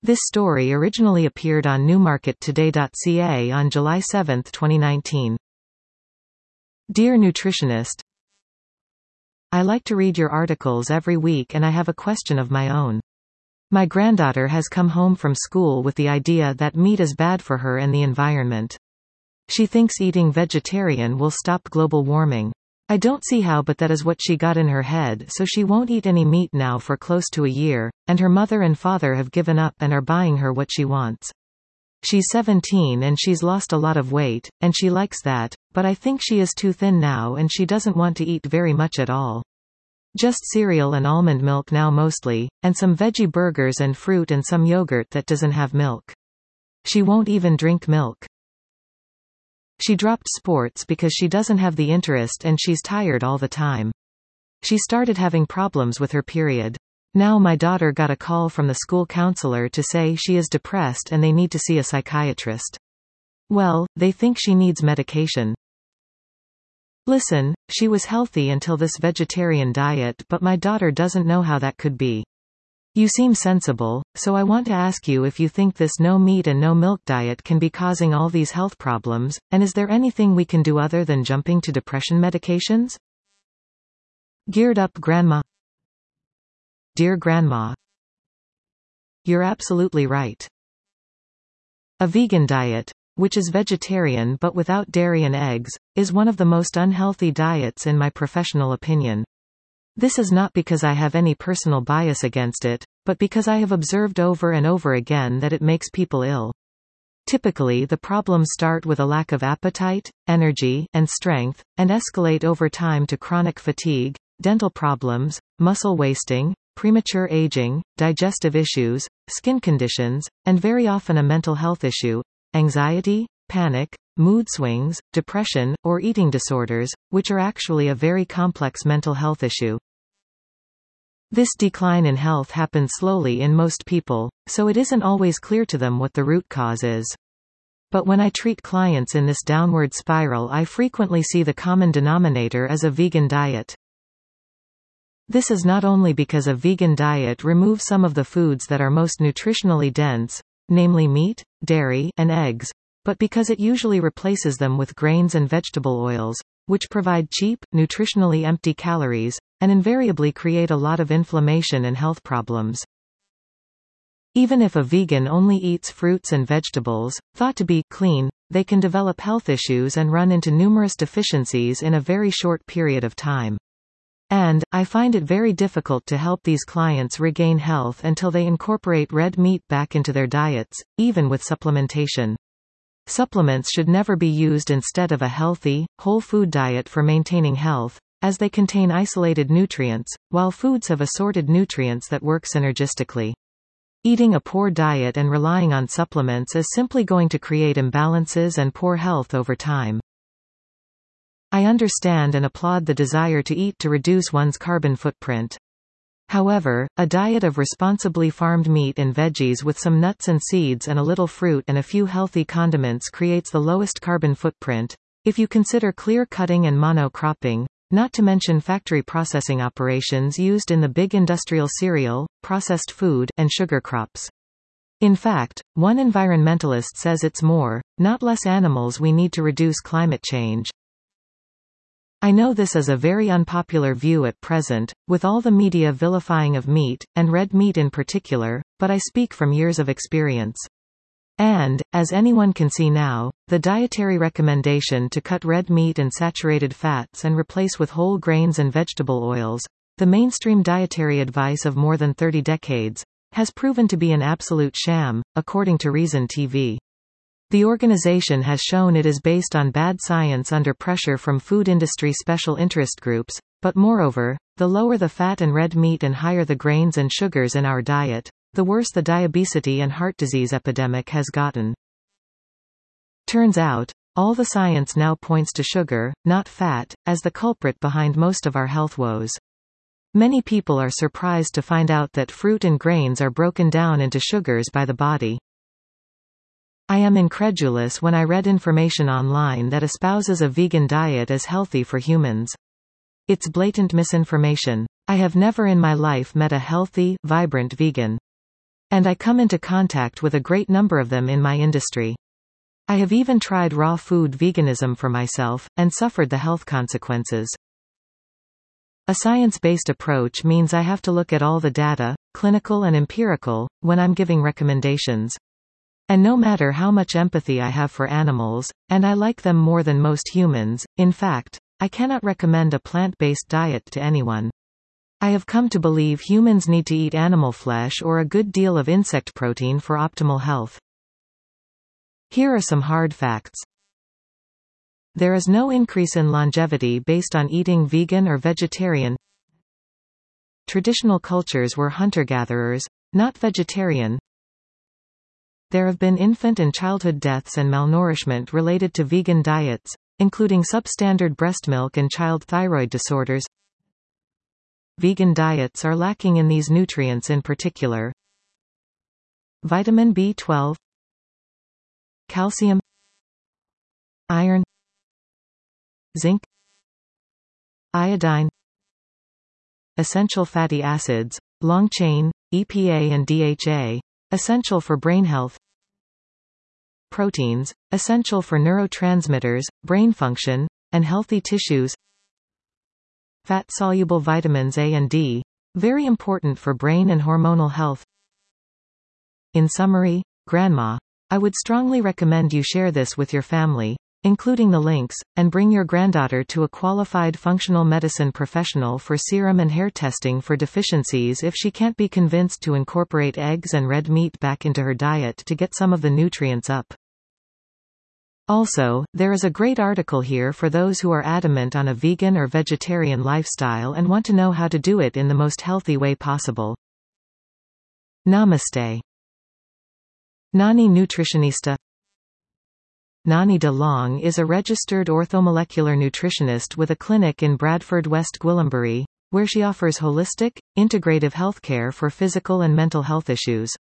This story originally appeared on newmarkettoday.ca on July 7, 2019. Dear Nutritionist, I like to read your articles every week and I have a question of my own. My granddaughter has come home from school with the idea that meat is bad for her and the environment. She thinks eating vegetarian will stop global warming. I don't see how, but that is what she got in her head, so she won't eat any meat now for close to a year, and her mother and father have given up and are buying her what she wants. She's 17 and she's lost a lot of weight, and she likes that, but I think she is too thin now and she doesn't want to eat very much at all. Just cereal and almond milk now mostly, and some veggie burgers and fruit and some yogurt that doesn't have milk. She won't even drink milk. She dropped sports because she doesn't have the interest and she's tired all the time. She started having problems with her period. Now my daughter got a call from the school counselor to say she is depressed and they need to see a psychiatrist. Well, they think she needs medication. Listen, she was healthy until this vegetarian diet, but my daughter doesn't know how that could be. You seem sensible, so I want to ask you if you think this no meat and no milk diet can be causing all these health problems, and is there anything we can do other than jumping to depression medications? Geared Up Grandma. Dear Grandma, you're absolutely right. A vegan diet, which is vegetarian but without dairy and eggs, is one of the most unhealthy diets in my professional opinion. This is not because I have any personal bias against it, but because I have observed over and over again that it makes people ill. Typically, the problems start with a lack of appetite, energy, and strength, and escalate over time to chronic fatigue, dental problems, muscle wasting, premature aging, digestive issues, skin conditions, and very often a mental health issue, anxiety, panic, mood swings, depression, or eating disorders, which are actually a very complex mental health issue. This decline in health happens slowly in most people, so it isn't always clear to them what the root cause is. But when I treat clients in this downward spiral, I frequently see the common denominator as a vegan diet. This is not only because a vegan diet removes some of the foods that are most nutritionally dense, namely meat, dairy, and eggs, but because it usually replaces them with grains and vegetable oils, which provide cheap, nutritionally empty calories, and invariably create a lot of inflammation and health problems. Even if a vegan only eats fruits and vegetables, thought to be clean, they can develop health issues and run into numerous deficiencies in a very short period of time. And, I find it very difficult to help these clients regain health until they incorporate red meat back into their diets, even with supplementation. Supplements should never be used instead of a healthy, whole food diet for maintaining health, as they contain isolated nutrients, while foods have assorted nutrients that work synergistically. Eating a poor diet and relying on supplements is simply going to create imbalances and poor health over time. I understand and applaud the desire to eat to reduce one's carbon footprint. However, a diet of responsibly farmed meat and veggies with some nuts and seeds and a little fruit and a few healthy condiments creates the lowest carbon footprint, if you consider clear cutting and mono-cropping, not to mention factory processing operations used in the big industrial cereal, processed food, and sugar crops. In fact, one environmentalist says it's more, not less animals we need to reduce climate change. I know this is a very unpopular view at present, with all the media vilifying of meat, and red meat in particular, but I speak from years of experience. And, as anyone can see now, the dietary recommendation to cut red meat and saturated fats and replace with whole grains and vegetable oils, the mainstream dietary advice of more than 30 decades, has proven to be an absolute sham, according to Reason TV. The organization has shown it is based on bad science under pressure from food industry special interest groups, but moreover, the lower the fat and red meat and higher the grains and sugars in our diet, the worse the diabetes and heart disease epidemic has gotten. Turns out, all the science now points to sugar, not fat, as the culprit behind most of our health woes. Many people are surprised to find out that fruit and grains are broken down into sugars by the body. I am incredulous when I read information online that espouses a vegan diet as healthy for humans. It's blatant misinformation. I have never in my life met a healthy, vibrant vegan. And I come into contact with a great number of them in my industry. I have even tried raw food veganism for myself, and suffered the health consequences. A science-based approach means I have to look at all the data, clinical and empirical, when I'm giving recommendations. And no matter how much empathy I have for animals, and I like them more than most humans, in fact, I cannot recommend a plant-based diet to anyone. I have come to believe humans need to eat animal flesh or a good deal of insect protein for optimal health. Here are some hard facts. There is no increase in longevity based on eating vegan or vegetarian. Traditional cultures were hunter-gatherers, not vegetarian. There have been infant and childhood deaths and malnourishment related to vegan diets, including substandard breast milk and child thyroid disorders. Vegan diets are lacking in these nutrients in particular: vitamin B12, calcium, iron, zinc, iodine, essential fatty acids, long-chain, EPA and DHA, essential for brain health, proteins, essential for neurotransmitters, brain function, and healthy tissues, fat-soluble vitamins A and D, very important for brain and hormonal health. In summary, Grandma, I would strongly recommend you share this with your family, including the links, and bring your granddaughter to a qualified functional medicine professional for serum and hair testing for deficiencies if she can't be convinced to incorporate eggs and red meat back into her diet to get some of the nutrients up. Also, there is a great article here for those who are adamant on a vegan or vegetarian lifestyle and want to know how to do it in the most healthy way possible. Namaste. Nani Nutritionista. Nani de Long is a registered orthomolecular nutritionist with a clinic in Bradford, West Gwillimbury, where she offers holistic, integrative healthcare for physical and mental health issues.